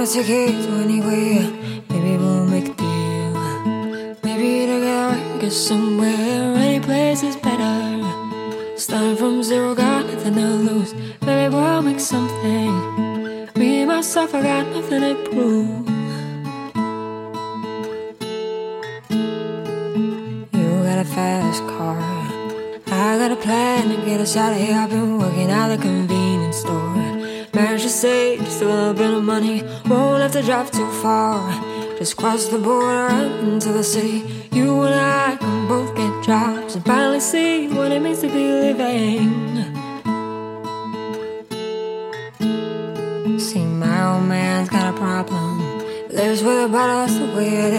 ticket to anywhere. Maybe we'll make a deal. Maybe together get somewhere. Any place is better. Starting from zero, got nothing to lose. Maybe we'll make something. Me, myself, I got nothing to prove. You got a fast car, I got a plan to get us out of here. I've been working at the convenience store. Managed to save just a little bit of money. Won't have to drive too far. Just cross the border into the city. You and I can both get jobs and finally see what it means to be living. See, my old man's got a problem. Lives with a bottle, that's the way it